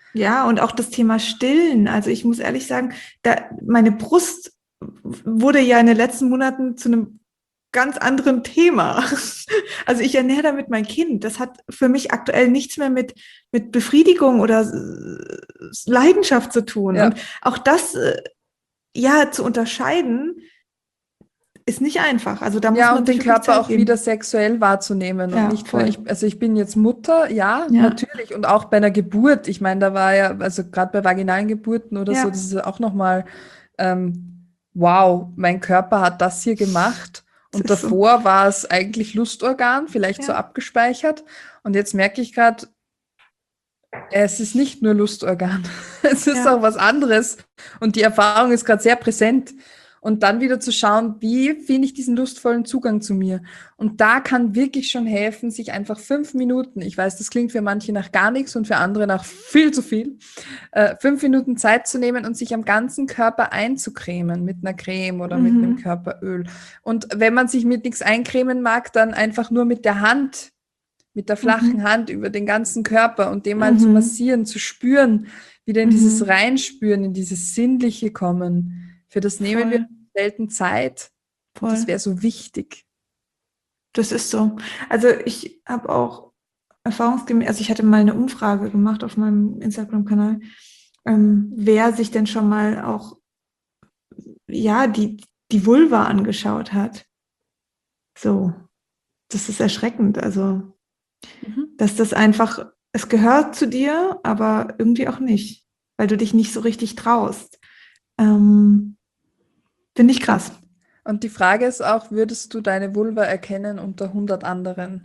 Ja, und auch das Thema Stillen. Also ich muss ehrlich sagen, da, meine Brust wurde ja in den letzten Monaten zu einem ganz anderen Thema. Also ich ernähre damit mein Kind. Das hat für mich aktuell nichts mehr mit, mit Befriedigung oder äh, Leidenschaft zu tun. Und Ja. auch das, äh, ja, zu unterscheiden, ist nicht einfach. Also da muss Ja, man und den sich wirklich Körper Zeit auch wieder geben. sexuell wahrzunehmen und Ja, nicht nur, ich, voll. also ich bin jetzt Mutter, ja, Ja, natürlich, und auch bei einer Geburt, ich meine, da war ja, also gerade bei vaginalen Geburten oder so, ja, das ist ja auch nochmal, ähm, wow, mein Körper hat das hier gemacht es und ist so. davor war es eigentlich Lustorgan, vielleicht so Ja, abgespeichert und jetzt merke ich gerade, es ist nicht nur Lustorgan, es ist ja, auch was anderes und die Erfahrung ist gerade sehr präsent. Und dann wieder zu schauen, wie finde ich diesen lustvollen Zugang zu mir? Und da kann wirklich schon helfen, sich einfach fünf Minuten, ich weiß, das klingt für manche nach gar nichts und für andere nach viel zu viel, äh, fünf Minuten Zeit zu nehmen und sich am ganzen Körper einzucremen mit einer Creme oder mit einem mhm, Körperöl. Und wenn man sich mit nichts eincremen mag, dann einfach nur mit der Hand, mit der flachen mhm, Hand über den ganzen Körper und den mal zu mhm, massieren, zu spüren, wieder in dieses mhm, Reinspüren, in dieses Sinnliche kommen. Für das nehmen wir voll, selten Zeit und das voll. wäre so wichtig. Das ist so. Also ich habe auch erfahrungsgemäß, also ich hatte mal eine Umfrage gemacht auf meinem Instagram-Kanal, ähm, wer sich denn schon mal auch, ja, die, die Vulva angeschaut hat. So, das ist erschreckend. Also, Mhm. dass das einfach, es gehört zu dir, aber irgendwie auch nicht, weil du dich nicht so richtig traust. Ähm, Finde ich Und, krass. und die Frage ist auch, würdest du deine Vulva erkennen unter hundert anderen?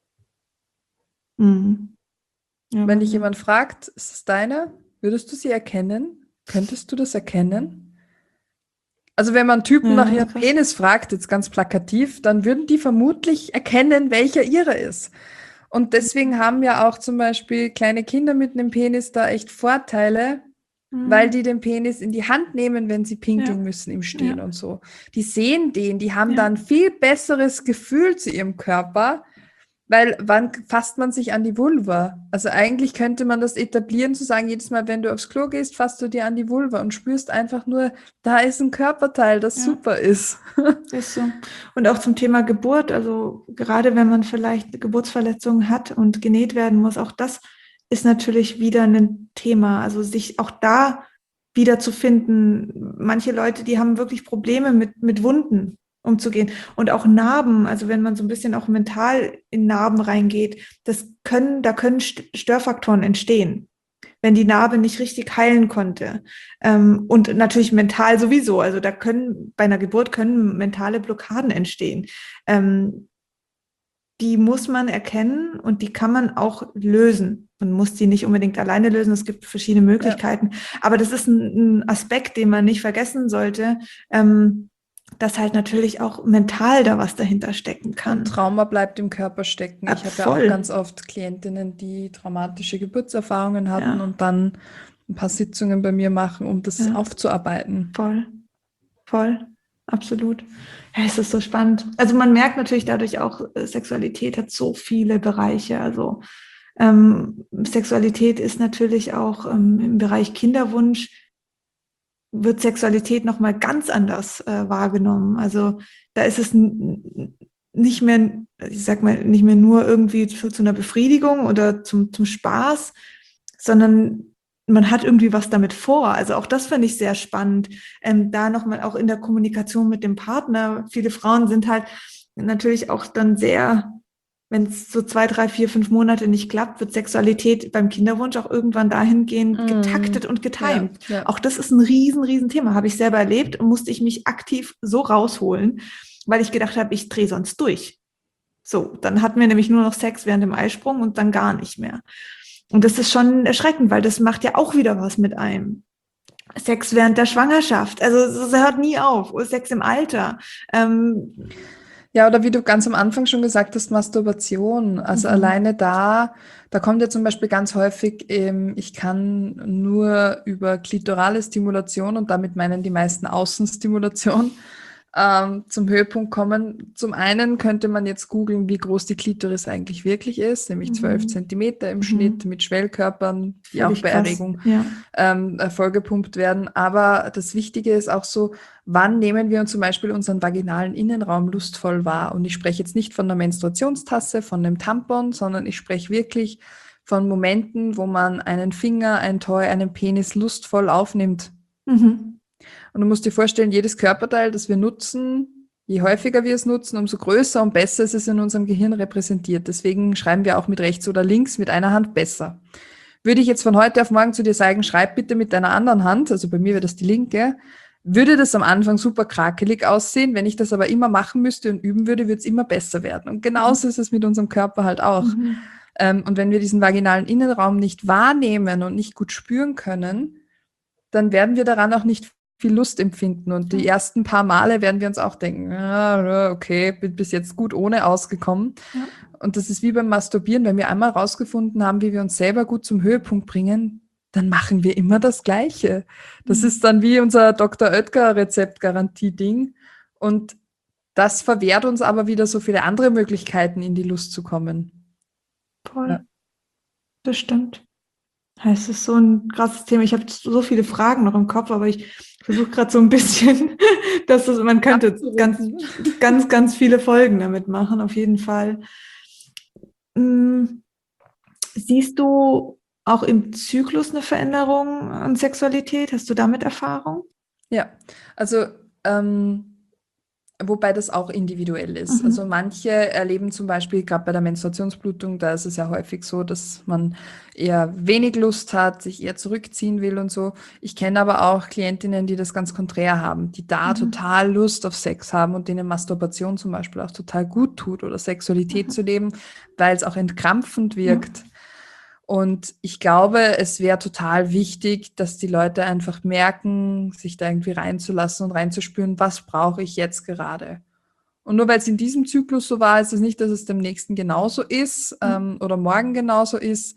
Mhm. Ja, Wenn dich Wahnsinn. jemand fragt, ist es deine? Würdest du sie erkennen? Könntest du das erkennen? Also wenn man Typen nach Ja, ihrem krass. Penis fragt, jetzt ganz plakativ, dann würden die vermutlich erkennen, welcher ihre ist. Und deswegen haben ja auch zum Beispiel kleine Kinder mit einem Penis da echt Vorteile, weil die Mhm. den Penis in die Hand nehmen, wenn sie Ja, pinkeln müssen im Stehen ja, und so. Die sehen den, die haben ja. dann viel besseres Gefühl zu ihrem Körper, weil wann fasst man sich an die Vulva? Also eigentlich könnte man das etablieren, zu sagen, jedes Mal, wenn du aufs Klo gehst, fasst du dir an die Vulva und spürst einfach nur, da ist ein Körperteil, das Ja. super ist. Ist so. Und auch zum Thema Geburt, also gerade wenn man vielleicht eine Geburtsverletzung hat und genäht werden muss, auch das ist natürlich wieder ein Thema. Also sich auch da wieder zu finden. Manche Leute, die haben wirklich Probleme mit, mit Wunden umzugehen und auch Narben. Also wenn man so ein bisschen auch mental in Narben reingeht, das können, da können Störfaktoren entstehen, wenn die Narbe nicht richtig heilen konnte. Ähm, und natürlich mental sowieso. Also da können bei einer Geburt können mentale Blockaden entstehen. Ähm, die muss man erkennen und die kann man auch lösen. Man muss die nicht unbedingt alleine lösen. Es gibt verschiedene Ja. Möglichkeiten. Aber das ist ein, ein Aspekt, den man nicht vergessen sollte, ähm, dass halt natürlich auch mental da was dahinter stecken Und kann. Trauma bleibt im Körper stecken. Ab Ich habe ja auch voll. ganz oft Klientinnen, die traumatische Geburtserfahrungen hatten Ja, und dann ein paar Sitzungen bei mir machen, um das ja, aufzuarbeiten. voll. Voll, absolut. Ja, es ist so spannend. Also man merkt natürlich dadurch auch, äh, Sexualität hat so viele Bereiche. Also ähm, Sexualität ist natürlich auch ähm, im Bereich Kinderwunsch, wird Sexualität nochmal ganz anders äh, wahrgenommen. Also da ist es nicht mehr, ich sag mal, nicht mehr nur irgendwie zu, zu einer Befriedigung oder zum, zum Spaß, sondern man hat irgendwie was damit vor. Also auch das finde ich sehr spannend. Ähm, da nochmal auch in der Kommunikation mit dem Partner. Viele Frauen sind halt natürlich auch dann sehr, wenn es so zwei, drei, vier, fünf Monate nicht klappt, wird Sexualität beim Kinderwunsch auch irgendwann dahingehend getaktet Mm, und ja, getimt. ja. Auch das ist ein riesen, riesen Thema. Habe ich selber erlebt und musste ich mich aktiv so rausholen, weil ich gedacht habe, ich drehe sonst durch. So, dann hatten wir nämlich nur noch Sex während dem Eisprung und dann gar nicht mehr. Und das ist schon erschreckend, weil das macht ja auch wieder was mit einem. Sex während der Schwangerschaft, also es hört nie auf. Sex im Alter. Ähm, Ja, oder wie du ganz am Anfang schon gesagt hast, Masturbation. Also mhm. alleine da, da kommt ja zum Beispiel ganz häufig, ähm, ich kann nur über klitorale Stimulation und damit meinen die meisten Außenstimulation ähm, zum Höhepunkt kommen. Zum einen könnte man jetzt googeln, wie groß die Klitoris eigentlich wirklich ist, nämlich zwölf Mhm. Zentimeter im Mhm. Schnitt mit Schwellkörpern, die Völlig auch bei krass. Erregung Ja. ähm, vollgepumpt werden. Aber das Wichtige ist auch so, wann nehmen wir uns zum Beispiel unseren vaginalen Innenraum lustvoll wahr? Und ich spreche jetzt nicht von einer Menstruationstasse, von einem Tampon, sondern ich spreche wirklich von Momenten, wo man einen Finger, ein Toy, einen Penis lustvoll aufnimmt. Mhm. Und du musst dir vorstellen, jedes Körperteil, das wir nutzen, je häufiger wir es nutzen, umso größer und besser ist es in unserem Gehirn repräsentiert. Deswegen schreiben wir auch mit rechts oder links mit einer Hand besser. Würde ich jetzt von heute auf morgen zu dir sagen, schreib bitte mit deiner anderen Hand, also bei mir wäre das die linke, würde das am Anfang super krakelig aussehen. Wenn ich das aber immer machen müsste und üben würde, würde es immer besser werden. Und genauso ist es mit unserem Körper halt auch. Mhm. Ähm, und wenn wir diesen vaginalen Innenraum nicht wahrnehmen und nicht gut spüren können, dann werden wir daran auch nicht viel Lust empfinden. Und die ersten paar Male werden wir uns auch denken, ah, okay, bin bis jetzt gut ohne ausgekommen. Ja. Und das ist wie beim Masturbieren, wenn wir einmal rausgefunden haben, wie wir uns selber gut zum Höhepunkt bringen, dann machen wir immer das Gleiche. Das Mhm. ist dann wie unser Doktor Oetker Rezeptgarantie-Ding. Und das verwehrt uns aber wieder so viele andere Möglichkeiten, in die Lust zu kommen. Voll. Ja. Das stimmt. Es ist so ein krasses Thema. Ich habe so viele Fragen noch im Kopf, aber ich versuche gerade so ein bisschen, dass das, man könnte ganz, ganz, ganz viele Folgen damit machen, auf jeden Fall. Siehst du auch im Zyklus eine Veränderung an Sexualität? Hast du damit Erfahrung? Ja, also ähm, wobei das auch individuell ist. Mhm. Also manche erleben zum Beispiel gerade bei der Menstruationsblutung, da ist es ja häufig so, dass man eher wenig Lust hat, sich eher zurückziehen will und so. Ich kenne aber auch Klientinnen, die das ganz konträr haben, die da Mhm. total Lust auf Sex haben und denen Masturbation zum Beispiel auch total gut tut oder Sexualität Mhm. zu leben, weil es auch entkrampfend wirkt. Ja. Und ich glaube, es wäre total wichtig, dass die Leute einfach merken, sich da irgendwie reinzulassen und reinzuspüren, was brauche ich jetzt gerade. Und nur weil es in diesem Zyklus so war, ist es nicht, dass es dem nächsten genauso ist ähm, oder morgen genauso ist.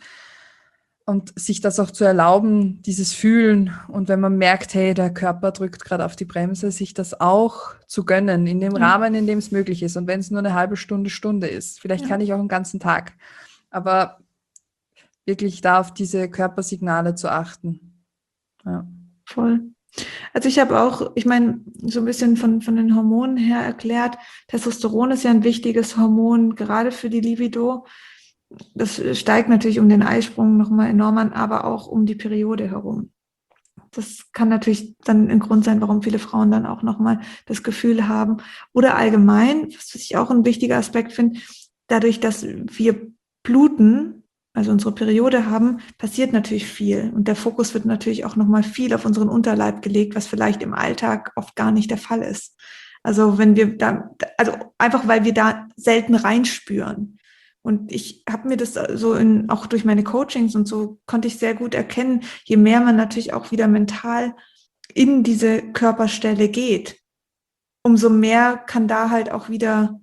Und sich das auch zu erlauben, dieses Fühlen. Und wenn man merkt, hey, der Körper drückt gerade auf die Bremse, sich das auch zu gönnen, in dem Ja. Rahmen, in dem es möglich ist. Und wenn es nur eine halbe Stunde, Stunde ist. Vielleicht Ja. kann ich auch einen ganzen Tag. Aber wirklich da auf diese Körpersignale zu achten. Ja. Voll. Also ich habe auch, ich meine, so ein bisschen von, von den Hormonen her erklärt, Testosteron ist ja ein wichtiges Hormon, gerade für die Libido. Das steigt natürlich um den Eisprung nochmal enorm an, aber auch um die Periode herum. Das kann natürlich dann ein Grund sein, warum viele Frauen dann auch nochmal das Gefühl haben. Oder allgemein, was ich auch ein wichtiger Aspekt finde, dadurch, dass wir bluten, also unsere Periode haben, passiert natürlich viel. Und der Fokus wird natürlich auch nochmal viel auf unseren Unterleib gelegt, was vielleicht im Alltag oft gar nicht der Fall ist. Also wenn wir da, also einfach weil wir da selten reinspüren. Und ich habe mir das so in, auch durch meine Coachings und so konnte ich sehr gut erkennen, je mehr man natürlich auch wieder mental in diese Körperstelle geht, umso mehr kann da halt auch wieder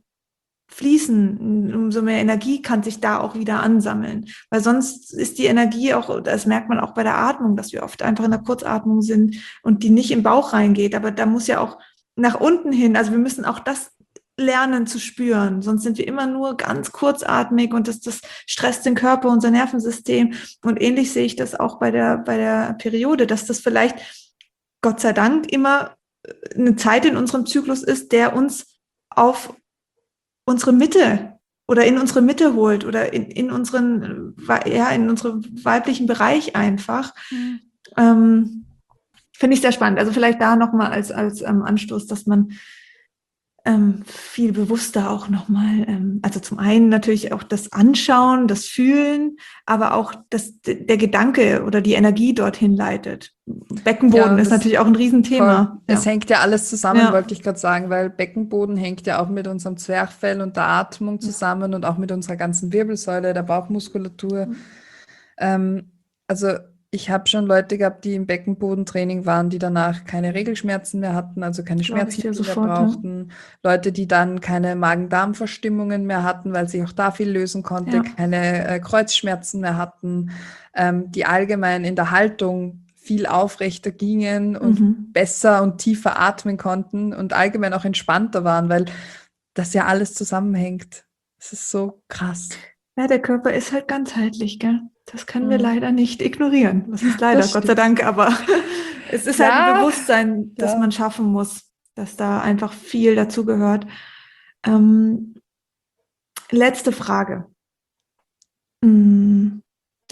fließen, umso mehr Energie kann sich da auch wieder ansammeln. Weil sonst ist die Energie auch, das merkt man auch bei der Atmung, dass wir oft einfach in der Kurzatmung sind und die nicht im Bauch reingeht. Aber da muss ja auch nach unten hin, also wir müssen auch das lernen zu spüren. Sonst sind wir immer nur ganz kurzatmig und das, das stresst den Körper, unser Nervensystem. Und ähnlich sehe ich das auch bei der, bei der Periode, dass das vielleicht, Gott sei Dank, immer eine Zeit in unserem Zyklus ist, der uns auf unsere Mitte oder in unsere Mitte holt oder in, in unseren, ja, in unseren weiblichen Bereich einfach. Mhm. Ähm, finde ich sehr spannend. Also vielleicht da nochmal als, als ähm, Anstoß, dass man ähm, viel bewusster auch nochmal, ähm, also zum einen natürlich auch das Anschauen, das Fühlen, aber auch das, der Gedanke oder die Energie dorthin leitet. Beckenboden Ja, ist natürlich auch ein Riesenthema. Ja. Es hängt ja alles zusammen, ja. wollte ich gerade sagen, weil Beckenboden hängt ja auch mit unserem Zwerchfell und der Atmung zusammen ja. und auch mit unserer ganzen Wirbelsäule, der Bauchmuskulatur. Mhm. Ähm, also ich habe schon Leute gehabt, die im Beckenbodentraining waren, die danach keine Regelschmerzen mehr hatten, also keine Schmerzmittel mehr brauchten. Ja. Leute, die dann keine Magen-Darm-Verstimmungen mehr hatten, weil sich auch da viel lösen konnte, ja. keine äh, Kreuzschmerzen mehr hatten, ähm, die allgemein in der Haltung viel aufrechter gingen und mhm. besser und tiefer atmen konnten und allgemein auch entspannter waren, weil das ja alles zusammenhängt. Das ist so krass. Ja, der Körper ist halt ganzheitlich, gell? Das können wir mhm. leider nicht ignorieren. Das ist leider, das Gott sei Dank, aber es ist ja, halt ein Bewusstsein, das ja. man schaffen muss, dass da einfach viel dazu gehört. Ähm, letzte Frage. Hm.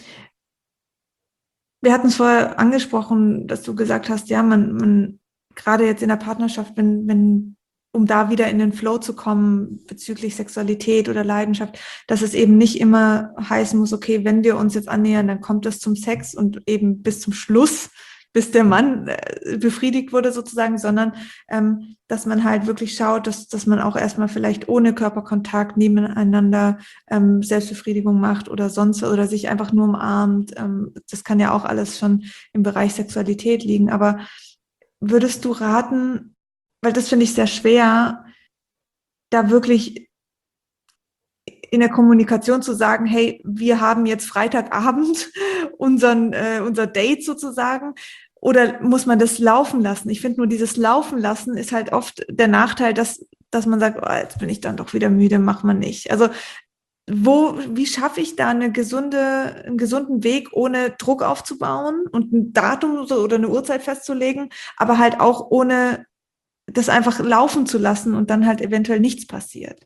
Wir hatten es vorher angesprochen, dass du gesagt hast, ja, man, man gerade jetzt in der Partnerschaft, wenn, wenn, um da wieder in den Flow zu kommen bezüglich Sexualität oder Leidenschaft, dass es eben nicht immer heißen muss, okay, wenn wir uns jetzt annähern, dann kommt es zum Sex und eben bis zum Schluss, bis der Mann äh, befriedigt wurde sozusagen, sondern ähm, dass man halt wirklich schaut, dass, dass man auch erstmal vielleicht ohne Körperkontakt nebeneinander ähm, Selbstbefriedigung macht oder sonst oder sich einfach nur umarmt. Ähm, das kann ja auch alles schon im Bereich Sexualität liegen. Aber würdest du raten, weil das finde ich sehr schwer, da wirklich in der Kommunikation zu sagen, hey, wir haben jetzt Freitagabend unseren, äh, unser Date sozusagen, oder muss man das laufen lassen? Ich finde nur, dieses Laufen lassen ist halt oft der Nachteil, dass, dass man sagt, oh, jetzt bin ich dann doch wieder müde, macht man nicht. Also wo, wie schaffe ich da eine gesunde, einen gesunden Weg, ohne Druck aufzubauen und ein Datum oder eine Uhrzeit festzulegen, aber halt auch ohne das einfach laufen zu lassen und dann halt eventuell nichts passiert?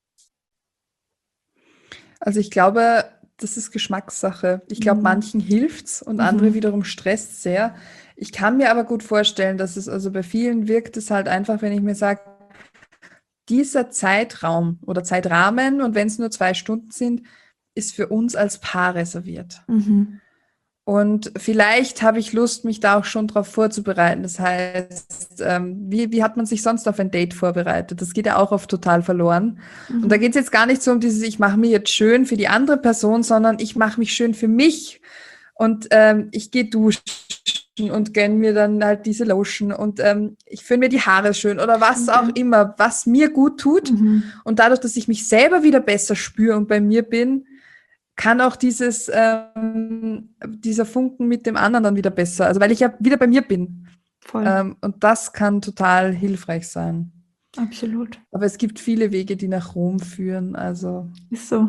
Also ich glaube, das ist Geschmackssache. Ich glaube, mhm. manchen hilft's und mhm. andere wiederum stresst sehr. Ich kann mir aber gut vorstellen, dass es, also bei vielen wirkt es halt einfach, wenn ich mir sage, dieser Zeitraum oder Zeitrahmen, und wenn es nur zwei Stunden sind, ist für uns als Paar reserviert. Mhm. Und vielleicht habe ich Lust, mich da auch schon drauf vorzubereiten. Das heißt, ähm, wie, wie hat man sich sonst auf ein Date vorbereitet? Das geht ja auch oft total verloren. Mhm. Und da geht es jetzt gar nicht so um dieses, ich mache mich jetzt schön für die andere Person, sondern ich mache mich schön für mich. Und ähm, ich gehe duschen und gönne mir dann halt diese Lotion und ähm, ich föhne mir die Haare schön oder was okay. auch immer, was mir gut tut. Mhm. Und dadurch, dass ich mich selber wieder besser spüre und bei mir bin, kann auch dieses, ähm, dieser Funken mit dem anderen dann wieder besser, also weil ich ja wieder bei mir bin. Voll. Ähm, und das kann total hilfreich sein. Absolut. Aber es gibt viele Wege, die nach Rom führen, also. Ist so.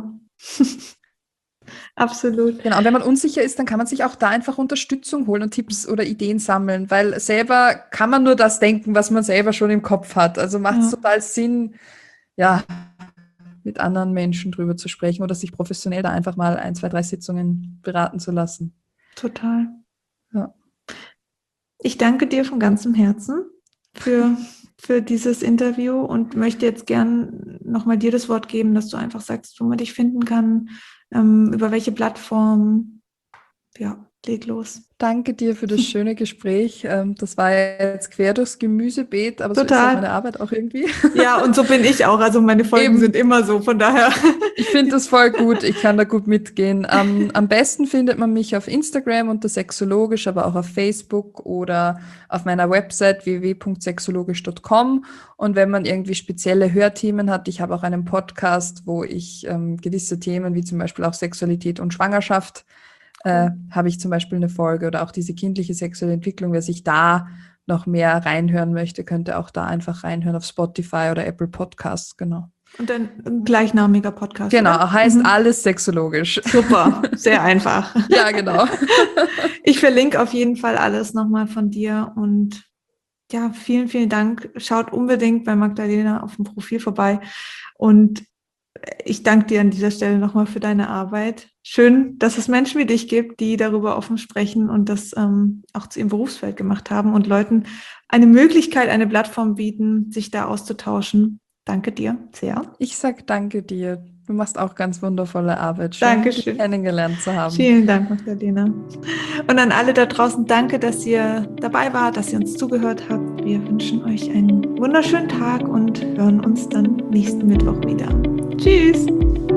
Absolut. Genau, und wenn man unsicher ist, dann kann man sich auch da einfach Unterstützung holen und Tipps oder Ideen sammeln, weil selber kann man nur das denken, was man selber schon im Kopf hat. Also macht es ja. total Sinn, ja, mit anderen Menschen drüber zu sprechen oder sich professionell da einfach mal ein, zwei, drei Sitzungen beraten zu lassen. Total. Ja. Ich danke dir von ganzem Herzen für, für dieses Interview und möchte jetzt gern nochmal dir das Wort geben, dass du einfach sagst, wo man dich finden kann, ähm, über welche Plattform. Ja, leg los. Danke dir für das schöne Gespräch. Das war jetzt quer durchs Gemüsebeet, aber Total. So ist halt meine Arbeit auch irgendwie. Ja, und so bin ich auch. Also meine Folgen Eben. sind immer so, von daher. Ich finde das voll gut. Ich kann da gut mitgehen. Am, am besten findet man mich auf Instagram unter sexologisch, aber auch auf Facebook oder auf meiner Website w w w punkt sexologisch punkt com. Und wenn man irgendwie spezielle Hörthemen hat, ich habe auch einen Podcast, wo ich ähm, gewisse Themen wie zum Beispiel auch Sexualität und Schwangerschaft Äh, habe ich zum Beispiel eine Folge oder auch diese kindliche sexuelle Entwicklung. Wer sich da noch mehr reinhören möchte, könnte auch da einfach reinhören auf Spotify oder Apple Podcasts, genau. Und ein, ein gleichnamiger Podcast, Genau, oder? heißt mhm. alles sexologisch. Super, sehr einfach. Ja, genau. Ich verlinke auf jeden Fall alles nochmal von dir und ja, vielen, vielen Dank. Schaut unbedingt bei Magdalena auf dem Profil vorbei und ich danke dir an dieser Stelle nochmal für deine Arbeit. Schön, dass es Menschen wie dich gibt, die darüber offen sprechen und das ähm, auch zu ihrem Berufsfeld gemacht haben und Leuten eine Möglichkeit, eine Plattform bieten, sich da auszutauschen. Danke dir sehr. Ich sag danke dir. Du machst auch ganz wundervolle Arbeit. Schön, Dankeschön. dich kennengelernt zu haben. Vielen Dank, Magdalena. Und an alle da draußen, danke, dass ihr dabei wart, dass ihr uns zugehört habt. Wir wünschen euch einen wunderschönen Tag und hören uns dann nächsten Mittwoch wieder. Tschüss!